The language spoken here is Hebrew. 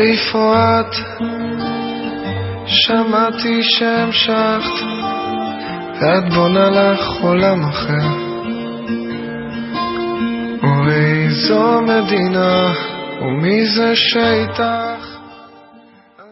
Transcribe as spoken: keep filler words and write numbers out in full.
איפה את? שמעתי שהמשכת ואת בונה לך עולם אחר. ואיזו מדינה ומי זה שאיתה